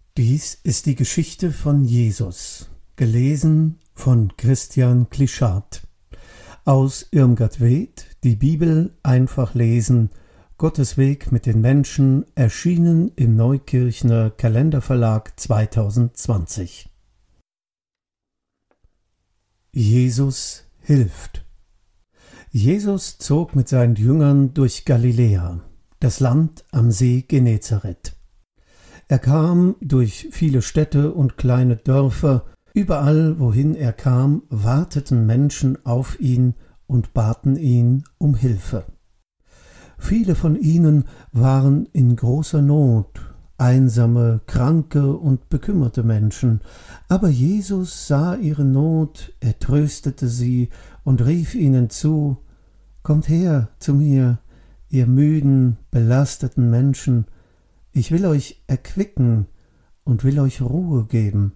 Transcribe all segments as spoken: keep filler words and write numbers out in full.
Dies ist die Geschichte von Jesus, gelesen von Christian Klischat. Aus Irmgard Weht, die Bibel einfach lesen, Gottes Weg mit den Menschen, erschienen im Neukirchner Kalenderverlag zweitausendzwanzig. Jesus hilft. Jesus zog mit seinen Jüngern durch Galiläa, das Land am See Genezareth. Er kam durch viele Städte und kleine Dörfer. Überall, wohin er kam, warteten Menschen auf ihn und baten ihn um Hilfe. Viele von ihnen waren in großer Not, einsame, kranke und bekümmerte Menschen. Aber Jesus sah ihre Not, er tröstete sie und rief ihnen zu: »Kommt her zu mir, ihr müden, belasteten Menschen, ich will euch erquicken und will euch Ruhe geben.«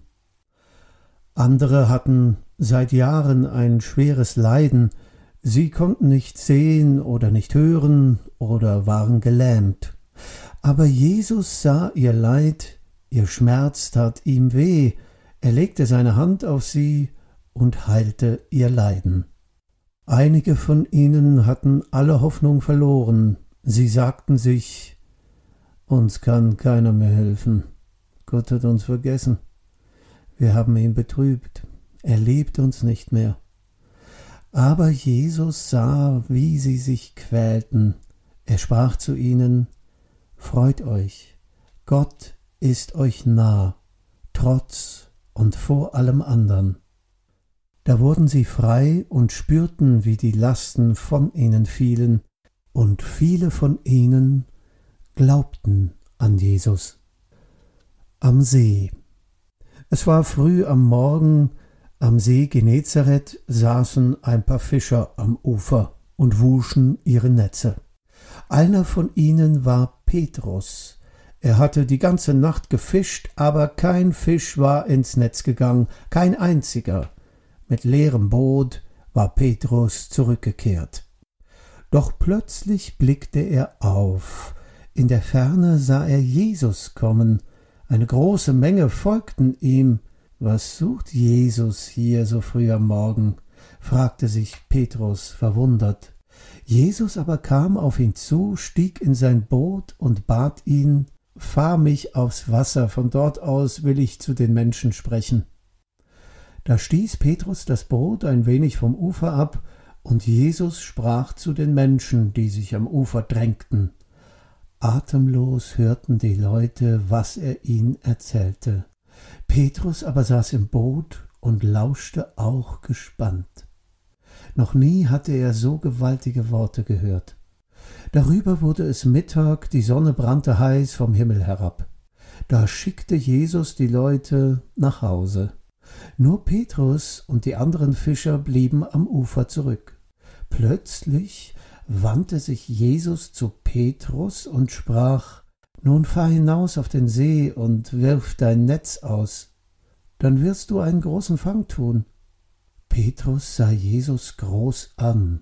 Andere hatten seit Jahren ein schweres Leiden. Sie konnten nicht sehen oder nicht hören oder waren gelähmt. Aber Jesus sah ihr Leid, ihr Schmerz tat ihm weh. Er legte seine Hand auf sie und heilte ihr Leiden. Einige von ihnen hatten alle Hoffnung verloren. Sie sagten sich: »Uns kann keiner mehr helfen. Gott hat uns vergessen. Wir haben ihn betrübt. Er liebt uns nicht mehr.« Aber Jesus sah, wie sie sich quälten. Er sprach zu ihnen: »Freut euch, Gott ist euch nah, trotz und vor allem andern.« Da wurden sie frei und spürten, wie die Lasten von ihnen fielen, und viele von ihnen glaubten an Jesus. Am See. Es war früh am Morgen. Am See Genezareth saßen ein paar Fischer am Ufer und wuschen ihre Netze. Einer von ihnen war Petrus. Er hatte die ganze Nacht gefischt, aber kein Fisch war ins Netz gegangen, kein einziger. Mit leerem Boot war Petrus zurückgekehrt. Doch plötzlich blickte er auf. In der Ferne sah er Jesus kommen. Eine große Menge folgten ihm. »Was sucht Jesus hier so früh am Morgen?« fragte sich Petrus verwundert. Jesus aber kam auf ihn zu, stieg in sein Boot und bat ihn: »Fahr mich aufs Wasser, von dort aus will ich zu den Menschen sprechen.« Da stieß Petrus das Boot ein wenig vom Ufer ab, und Jesus sprach zu den Menschen, die sich am Ufer drängten. Atemlos hörten die Leute, was er ihnen erzählte. Petrus aber saß im Boot und lauschte auch gespannt. Noch nie hatte er so gewaltige Worte gehört. Darüber wurde es Mittag, die Sonne brannte heiß vom Himmel herab. Da schickte Jesus die Leute nach Hause. Nur Petrus und die anderen Fischer blieben am Ufer zurück. Plötzlich wandte sich Jesus zu Petrus und sprach: »Nun fahr hinaus auf den See und wirf dein Netz aus, dann wirst du einen großen Fang tun.« Petrus sah Jesus groß an.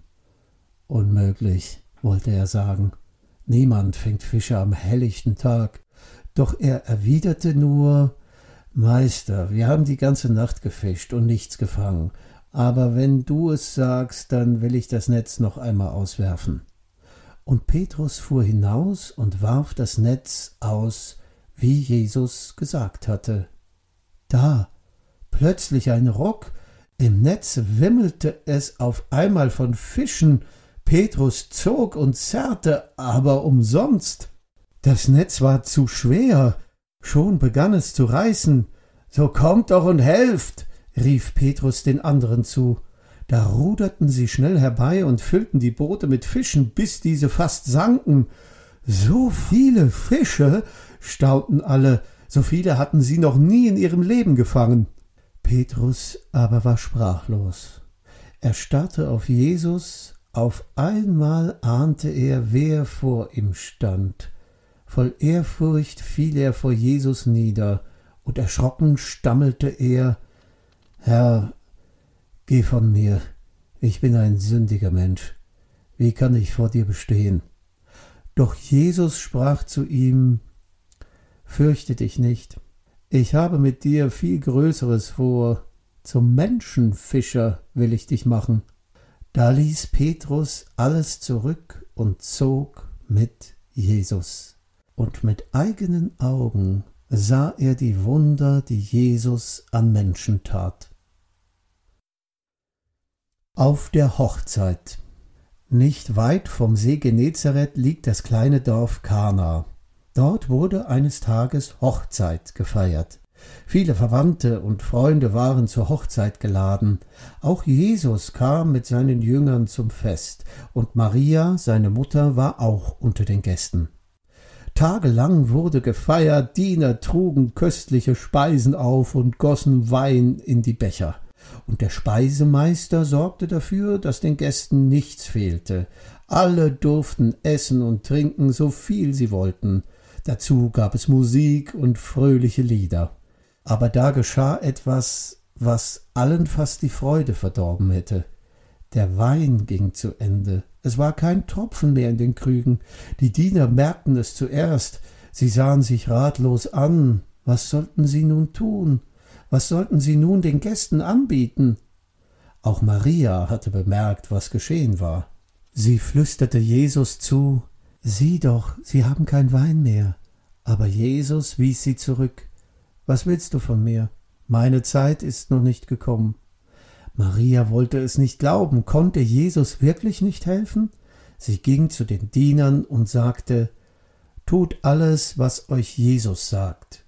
Unmöglich, wollte er sagen. Niemand fängt Fische am helllichten Tag. Doch er erwiderte nur: »Meister, wir haben die ganze Nacht gefischt und nichts gefangen. Aber wenn du es sagst, dann will ich das Netz noch einmal auswerfen.« Und Petrus fuhr hinaus und warf das Netz aus, wie Jesus gesagt hatte. Da, plötzlich ein Ruck, im Netz wimmelte es auf einmal von Fischen. Petrus zog und zerrte, aber umsonst. Das Netz war zu schwer, schon begann es zu reißen. »So kommt doch und helft«, rief Petrus den anderen zu. Da ruderten sie schnell herbei und füllten die Boote mit Fischen, bis diese fast sanken. »So viele Fische«, staunten alle, »so viele hatten sie noch nie in ihrem Leben gefangen.« Petrus aber war sprachlos. Er starrte auf Jesus. Auf einmal ahnte er, wer vor ihm stand. Voll Ehrfurcht fiel er vor Jesus nieder, und erschrocken stammelte er: »Herr, geh von mir, ich bin ein sündiger Mensch. Wie kann ich vor dir bestehen?« Doch Jesus sprach zu ihm: »Fürchte dich nicht, ich habe mit dir viel Größeres vor. Zum Menschenfischer will ich dich machen. Da ließ Petrus alles zurück und zog mit Jesus. Und mit eigenen Augen sah er die Wunder, die Jesus an Menschen tat. Auf der Hochzeit. Nicht weit vom See Genezareth liegt das kleine Dorf Kana. Dort wurde eines Tages Hochzeit gefeiert. Viele Verwandte und Freunde waren zur Hochzeit geladen. Auch Jesus kam mit seinen Jüngern zum Fest, und Maria, seine Mutter, war auch unter den Gästen. Tagelang wurde gefeiert, Diener trugen köstliche Speisen auf und gossen Wein in die Becher. Und der Speisemeister sorgte dafür, dass den Gästen nichts fehlte. Alle durften essen und trinken, so viel sie wollten. Dazu gab es Musik und fröhliche Lieder. Aber da geschah etwas, was allen fast die Freude verdorben hätte. Der Wein ging zu Ende. Es war kein Tropfen mehr in den Krügen. Die Diener merkten es zuerst. Sie sahen sich ratlos an. Was sollten sie nun tun? Was sollten sie nun den Gästen anbieten? Auch Maria hatte bemerkt, was geschehen war. Sie flüsterte Jesus zu: »Sieh doch, sie haben kein Wein mehr.« Aber Jesus wies sie zurück. »Was willst du von mir? Meine Zeit ist noch nicht gekommen.« Maria wollte es nicht glauben. Konnte Jesus wirklich nicht helfen? Sie ging zu den Dienern und sagte: »Tut alles, was euch Jesus sagt.«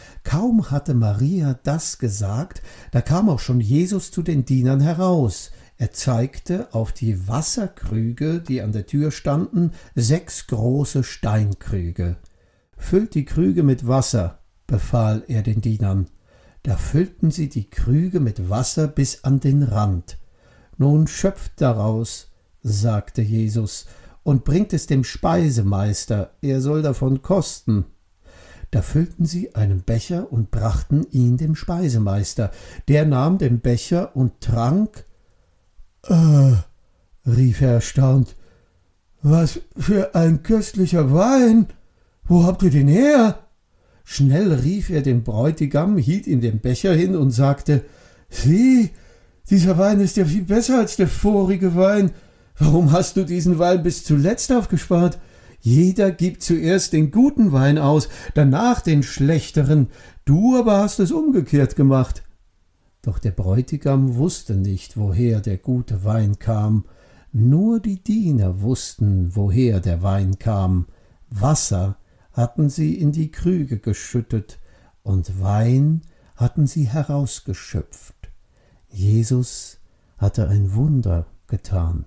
Kaum hatte Maria das gesagt, da kam auch schon Jesus zu den Dienern heraus. Er zeigte auf die Wasserkrüge, die an der Tür standen, sechs große Steinkrüge. »Füllt die Krüge mit Wasser«, befahl er den Dienern. Da füllten sie die Krüge mit Wasser bis an den Rand. »Nun schöpft daraus«, sagte Jesus, »und bringt es dem Speisemeister, er soll davon kosten.« Da füllten sie einen Becher und brachten ihn dem Speisemeister. Der nahm den Becher und trank. »Äh«, rief er erstaunt, »was für ein köstlicher Wein! Wo habt ihr den her?« Schnell rief er den Bräutigam, hielt ihm den Becher hin und sagte: »Sieh, dieser Wein ist ja viel besser als der vorige Wein. Warum hast du diesen Wein bis zuletzt aufgespart? Jeder gibt zuerst den guten Wein aus, danach den schlechteren. Du aber hast es umgekehrt gemacht.« Doch der Bräutigam wusste nicht, woher der gute Wein kam. Nur die Diener wussten, woher der Wein kam. Wasser hatten sie in die Krüge geschüttet, und Wein hatten sie herausgeschöpft. Jesus hatte ein Wunder getan.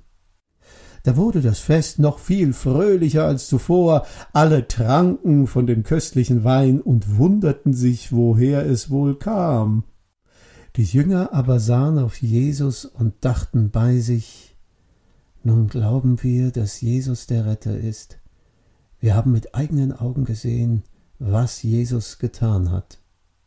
Da wurde das Fest noch viel fröhlicher als zuvor. Alle tranken von dem köstlichen Wein und wunderten sich, woher es wohl kam. Die Jünger aber sahen auf Jesus und dachten bei sich: Nun glauben wir, dass Jesus der Retter ist. Wir haben mit eigenen Augen gesehen, was Jesus getan hat.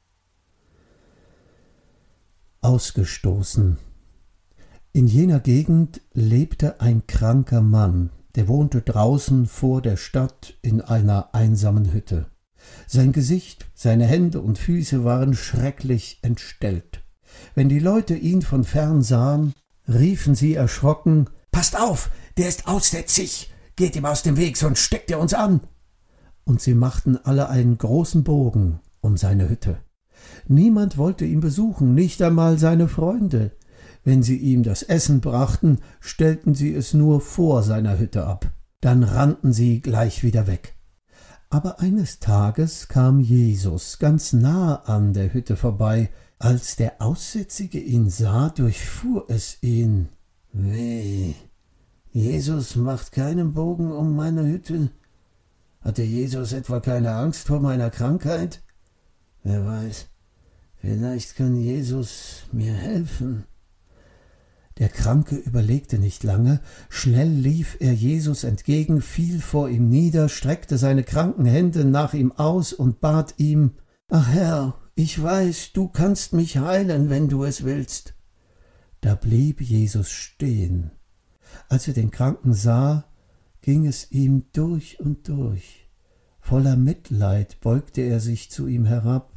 Ausgestoßen. In jener Gegend lebte ein kranker Mann, der wohnte draußen vor der Stadt in einer einsamen Hütte. Sein Gesicht, seine Hände und Füße waren schrecklich entstellt. Wenn die Leute ihn von fern sahen, riefen sie erschrocken: »Passt auf, der ist aussätzig! Geht ihm aus dem Weg, sonst steckt er uns an!« Und sie machten alle einen großen Bogen um seine Hütte. Niemand wollte ihn besuchen, nicht einmal seine Freunde. Wenn sie ihm das Essen brachten, stellten sie es nur vor seiner Hütte ab. Dann rannten sie gleich wieder weg. Aber eines Tages kam Jesus ganz nah an der Hütte vorbei. Als der Aussätzige ihn sah, durchfuhr es ihn: »Weh, Jesus macht keinen Bogen um meine Hütte. Hatte Jesus etwa keine Angst vor meiner Krankheit? Wer weiß, vielleicht kann Jesus mir helfen.« Der Kranke überlegte nicht lange. Schnell lief er Jesus entgegen, fiel vor ihm nieder, streckte seine kranken Hände nach ihm aus und bat ihm: »Ach Herr, ich weiß, du kannst mich heilen, wenn du es willst.« Da blieb Jesus stehen. Als er den Kranken sah, ging es ihm durch und durch. Voller Mitleid beugte er sich zu ihm herab,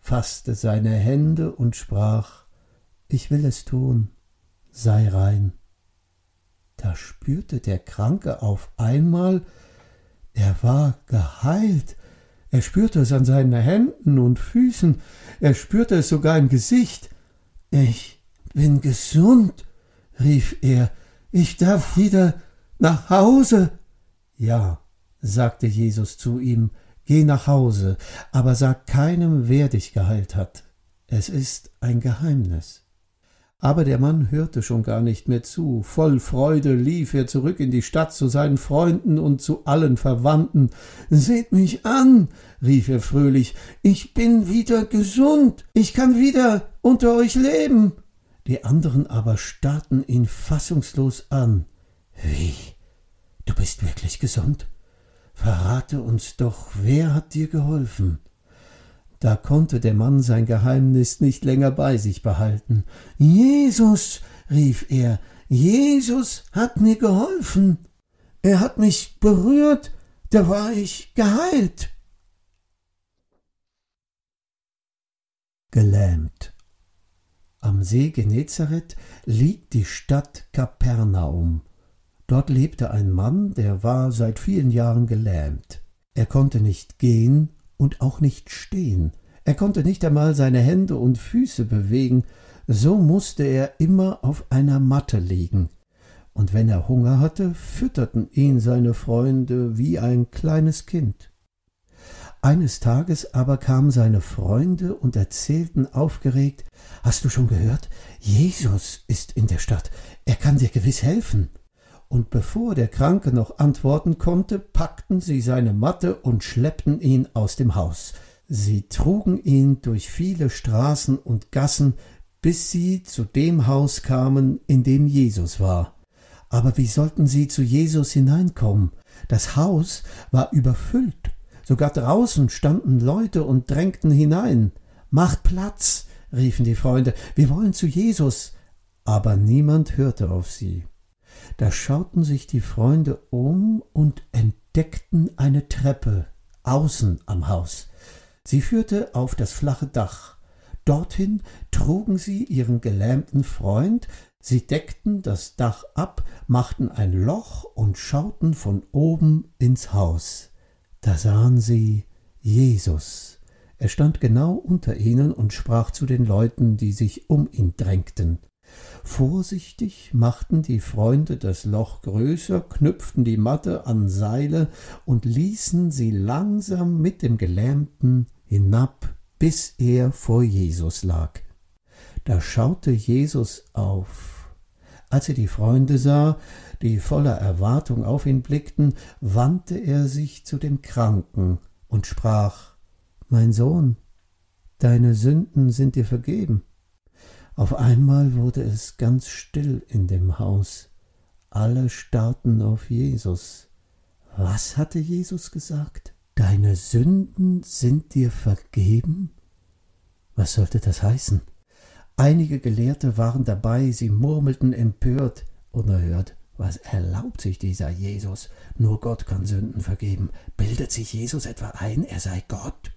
fasste seine Hände und sprach: »Ich will es tun, sei rein.« Da spürte der Kranke auf einmal, er war geheilt. Er spürte es an seinen Händen und Füßen, er spürte es sogar im Gesicht. »Ich bin gesund«, rief er, »ich darf wieder nach Hause.« »Ja«, sagte Jesus zu ihm, »geh nach Hause, aber sag keinem, wer dich geheilt hat. Es ist ein Geheimnis.« Aber der Mann hörte schon gar nicht mehr zu. Voll Freude lief er zurück in die Stadt zu seinen Freunden und zu allen Verwandten. »Seht mich an«, rief er fröhlich, »ich bin wieder gesund, ich kann wieder unter euch leben.« Die anderen aber starrten ihn fassungslos an. »Wie? Du bist wirklich gesund? Verrate uns doch, wer hat dir geholfen?« Da konnte der Mann sein Geheimnis nicht länger bei sich behalten. »Jesus«, rief er, »Jesus hat mir geholfen. Er hat mich berührt, da war ich geheilt.« Gelähmt. Am See Genezareth liegt die Stadt Kapernaum. Dort lebte ein Mann, der war seit vielen Jahren gelähmt. Er konnte nicht gehen und auch nicht stehen. Er konnte nicht einmal seine Hände und Füße bewegen, so musste er immer auf einer Matte liegen. Und wenn er Hunger hatte, fütterten ihn seine Freunde wie ein kleines Kind. Eines Tages aber kamen seine Freunde und erzählten aufgeregt: »Hast du schon gehört? Jesus ist in der Stadt. Er kann dir gewiss helfen.« Und bevor der Kranke noch antworten konnte, packten sie seine Matte und schleppten ihn aus dem Haus. Sie trugen ihn durch viele Straßen und Gassen, bis sie zu dem Haus kamen, in dem Jesus war. Aber wie sollten sie zu Jesus hineinkommen? Das Haus war überfüllt. Sogar draußen standen Leute und drängten hinein. »Macht Platz«, riefen die Freunde, »wir wollen zu Jesus.« Aber niemand hörte auf sie. Da schauten sich die Freunde um und entdeckten eine Treppe außen am Haus. Sie führte auf das flache Dach. Dorthin trugen sie ihren gelähmten Freund, sie deckten das Dach ab, machten ein Loch und schauten von oben ins Haus. Da sahen sie Jesus. Er stand genau unter ihnen und sprach zu den Leuten, die sich um ihn drängten. Vorsichtig machten die Freunde das Loch größer, knüpften die Matte an Seile und ließen sie langsam mit dem Gelähmten hinab, bis er vor Jesus lag. Da schaute Jesus auf. Als er die Freunde sah, die voller Erwartung auf ihn blickten, wandte er sich zu dem Kranken und sprach: »Mein Sohn, deine Sünden sind dir vergeben.« Auf einmal wurde es ganz still in dem Haus. Alle starrten auf Jesus. Was hatte Jesus gesagt? »Deine Sünden sind dir vergeben?« Was sollte das heißen? Einige Gelehrte waren dabei, sie murmelten empört: »Unerhört, was erlaubt sich dieser Jesus? Nur Gott kann Sünden vergeben. Bildet sich Jesus etwa ein, er sei Gott?«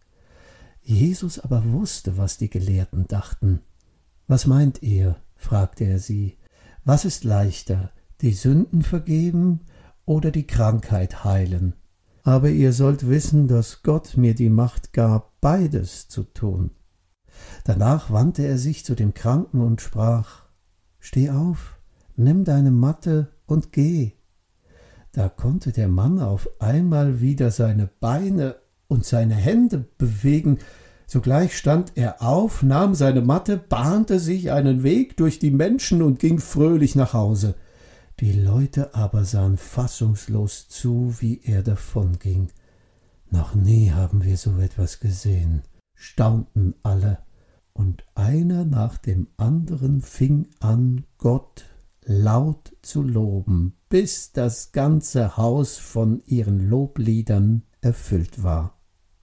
Jesus aber wusste, was die Gelehrten dachten. »Was meint ihr?«, fragte er sie. »Was ist leichter, die Sünden vergeben oder die Krankheit heilen? Aber ihr sollt wissen, dass Gott mir die Macht gab, beides zu tun.« Danach wandte er sich zu dem Kranken und sprach: »Steh auf, nimm deine Matte und geh.« Da konnte der Mann auf einmal wieder seine Beine und seine Hände bewegen. Sogleich stand er auf, nahm seine Matte, bahnte sich einen Weg durch die Menschen und ging fröhlich nach Hause. Die Leute aber sahen fassungslos zu, wie er davonging. »Noch nie haben wir so etwas gesehen«, staunten alle, und einer nach dem anderen fing an, Gott laut zu loben, bis das ganze Haus von ihren Lobliedern erfüllt war.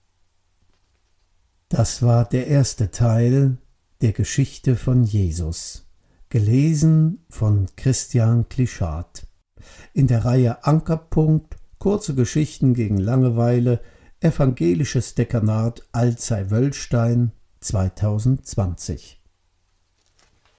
Das war der erste Teil der Geschichte von Jesus, gelesen von Christian Klischat. In der Reihe Ankerpunkt, kurze Geschichten gegen Langeweile, Evangelisches Dekanat Alzey-Wöllstein zweitausendzwanzig.